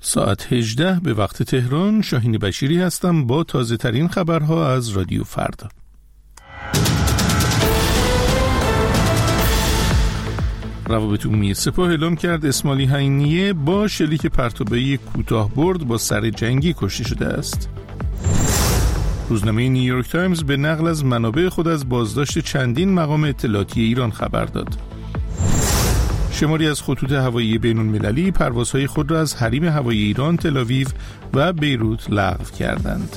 ساعت 18 به وقت تهران. شاهین بشیری هستم با تازه ترین خبرها از رادیو فردا. روابط عمومی سپاه اعلام کرد اسماعیل هنیه با شلیک پرتابه‌ای کوتاه‌برد با سر جنگی کشته شده است. روزنامه نیویورک تایمز به نقل از منابع خود از بازداشت چندین مقام اطلاعاتی ایران خبر داد. شماری از خطوط هوایی بین‌المللی پروازهای خود را از حریم هوایی ایران، تل‌آویو و بیروت لغو کردند.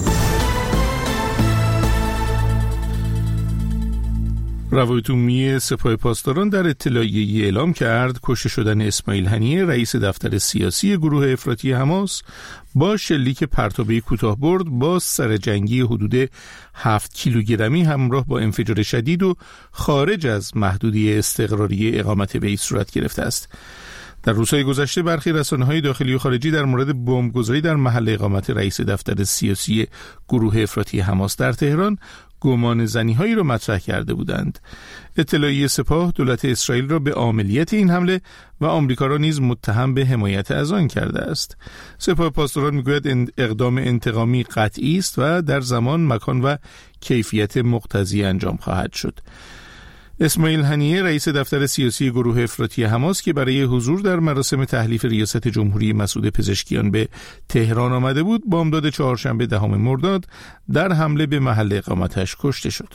روابط عمومی سپاه پاسداران در اطلاعیه‌ای اعلام کرد کشته شدن اسماعیل هنیه رئیس دفتر سیاسی گروه افراطی حماس با شلیک پرتابه کوتاه‌برد با سر جنگی حدود 7 کیلوگرمی همراه با انفجار شدید و خارج از محدودیت استقراری اقامت وی صورت گرفته است. در روزهای گذشته برخی رسانه‌های داخلی و خارجی در مورد بمبگذاری در محل اقامت رئیس دفتر سیاسی گروه افراطی حماس در تهران گمان زنی‌هایی را مطرح کرده بودند. اطلاعیه سپاه دولت اسرائیل را به عاملیت این حمله و آمریکا را نیز متهم به حمایت از آن کرده است. سپاه پاسداران میگوید اقدام انتقامی قطعی است و در زمان، مکان و کیفیت مقتضی انجام خواهد شد. اسماعیل هنیه رئیس دفتر سیاسی گروه افراطی حماس که برای حضور در مراسم تحلیف ریاست جمهوری مسعود پزشکیان به تهران آمده بود، بامداد چهارشنبه 10 مرداد در حمله به محل اقامتش کشته شد.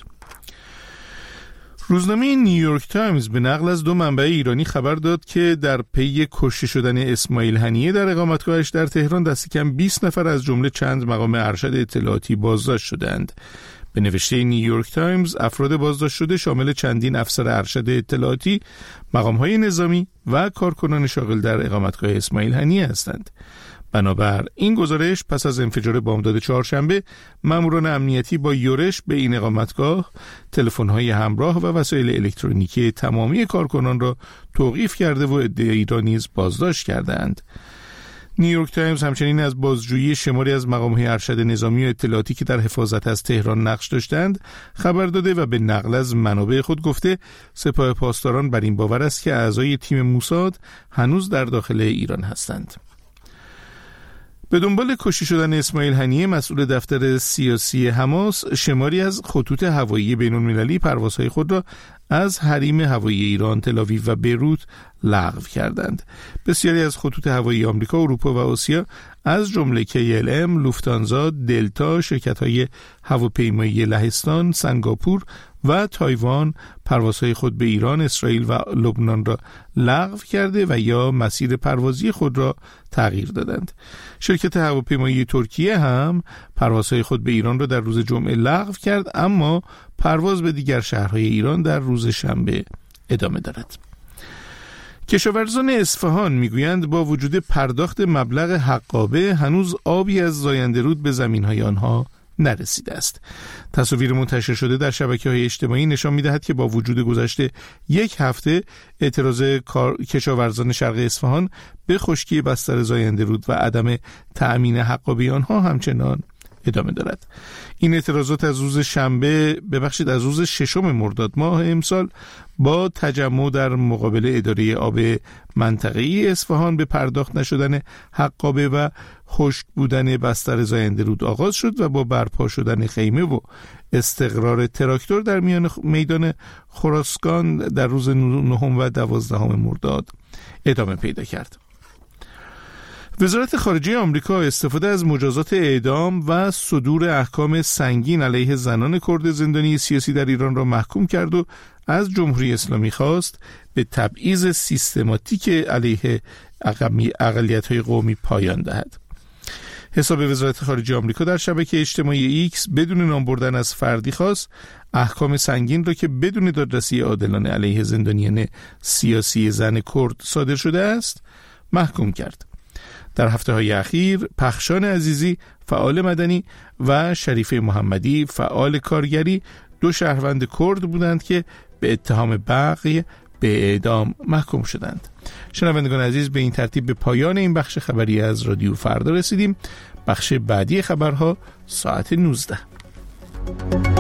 روزنامه نیویورک تایمز به نقل از 2 منبع ایرانی خبر داد که در پی کشته شدن اسماعیل هنیه در اقامتگاهش در تهران دست کم 20 نفر از جمله چند مقام ارشد اطلاعاتی بازداشت شدند. به نوشته نیویورک تایمز افراد بازداشت شده شامل چندین افسر ارشد اطلاعاتی، مقام‌های نظامی و کارکنان شاغل در اقامتگاه اسماعیل هنیه هستند. بنابر این گزارش پس از انفجار بامداد چهارشنبه، ماموران امنیتی با یورش به این اقامتگاه تلفن‌های همراه و وسایل الکترونیکی تمامی کارکنان را توقیف کرده و عده‌ای را نیز بازداشت کردند. نیویورک تایمز همچنین از بازجویی شماری از مقام‌های ارشد نظامی و اطلاعاتی که در حفاظت از تهران نقش داشتند خبر داده و به نقل از منابع خود گفته سپاه پاسداران بر این باور است که اعضای تیم موساد هنوز در داخل ایران هستند. به دنبال کشته شدن اسماعیل هنیه مسئول دفتر سیاسی حماس شماری از خطوط هوایی بین‌المللی پروازهای خود را از حریم هوایی ایران، تل‌آویو و بیروت لغو کردند. بسیاری از خطوط هوایی آمریکا، اروپا و آسیا از جمله KLM، لوفتانزا، دلتا، شرکت‌های هواپیمایی لهستان، سنگاپور و تایوان پروازهای خود به ایران، اسرائیل و لبنان را لغو کرده و یا مسیر پروازی خود را تغییر دادند. شرکت هواپیمایی ترکیه هم پروازهای خود به ایران را در روز جمعه لغو کرد، اما پرواز به دیگر شهرهای ایران در روز شنبه ادامه دارد. کشاورزان اصفهان میگویند با وجود پرداخت مبلغ حقابه هنوز آبی از زاینده رود به زمینهای آنها نرسیده است. تصاویر منتشر شده در شبکه‌های اجتماعی نشان می‌دهد که با وجود گذشت 1 هفته اعتراض کشاورزان شرق اصفهان به خشکی بستر زاینده رود و عدم تأمین حقابه آنها همچنان ادامه دارد. این اعتراضات از روز شنبه از روز 6 مرداد ماه امسال با تجمع در مقابل اداره آب منطقه‌ای اصفهان به پرداخت نشدن حقابه و خشک بودن بستر زاینده رود آغاز شد و با برپا شدن خیمه و استقرار تراکتور در میان میدان خراسان در روز 9 و 12 مرداد ادامه پیدا کرد. وزارت خارجه آمریکا استفاده از مجازات اعدام و صدور احکام سنگین علیه زنان کرد زندانی سیاسی در ایران را محکوم کرد و از جمهوری اسلامی خواست به تبعیض سیستماتیک علیه اقلیت‌های قومی پایان دهد. حساب وزارت خارجه آمریکا در شبکه اجتماعی ایکس بدون نام بردن از فردی خواست احکام سنگین را که بدون دادرسی عادلانه علیه زندانیان سیاسی زن کرد صادر شده است محکوم کرد. در هفته‌های اخیر پخشان عزیزی فعال مدنی و شریفه محمدی فعال کارگری 2 شهروند کرد بودند که به اتهام بغی به اعدام محکوم شدند. شنوندگان عزیز، به این ترتیب به پایان این بخش خبری از رادیو فردا رسیدیم. بخش بعدی خبرها ساعت 19.